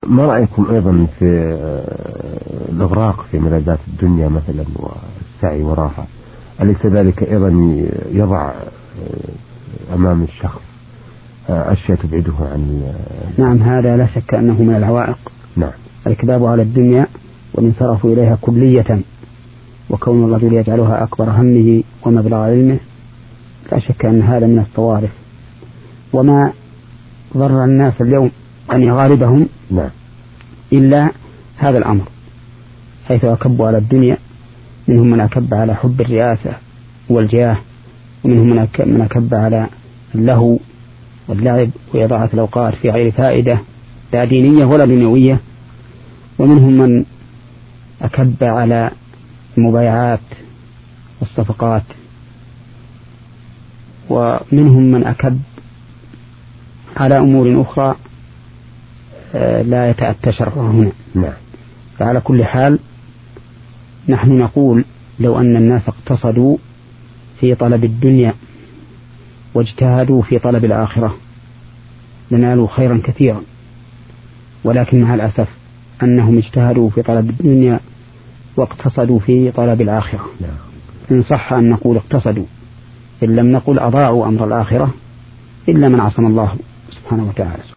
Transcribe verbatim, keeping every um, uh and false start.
ما رأيكم أيضا في الإغراق في ملذات الدنيا مثلا والسعي وراها؟ أليس ذلك أيضا يضع أمام الشخص أشياء تبعده عن؟ نعم، هذا لا شك أنه من العوائق. نعم، الإكباب على الدنيا والانصراف إليها كلية، وكون الرجل يجعلها أكبر همه ومبلغ علمه، لا شك أن هذا من الصوارف. وما ضر الناس اليوم أن غالبهم نعم إلا هذا الأمر، حيث أكبوا على الدنيا. منهم من أكب على حب الرئاسة والجاه، ومنهم من أكب على اللهو واللعب وإضاعة الأوقات في غير فائدة لا دينية ولا دنيوية، ومنهم من أكب على المبايعات والصفقات، ومنهم من أكب على أمور أخرى لا يتأتى شرعها هنا. نعم. فعلى كل حال نحن نقول لو أن الناس اقتصدوا في طلب الدنيا واجتهدوا في طلب الآخرة لنالوا خيرا كثيرا، ولكن مع الأسف أنهم اجتهدوا في طلب الدنيا واقتصدوا في طلب الآخرة. إن صح أن نقول اقتصدوا، إن لم نقل أضاعوا أمر الآخرة، إلا من عصم الله سبحانه وتعالى.